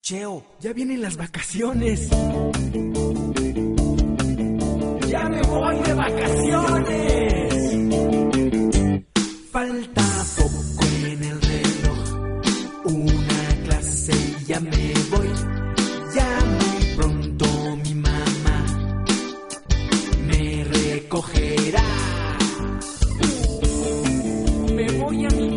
Cheo, ya vienen las vacaciones. ¡Ya me voy de vacaciones! Falta poco en el reloj, una clase y ya me voy. Ya muy pronto mi mamá me recogerá. Me voy a mi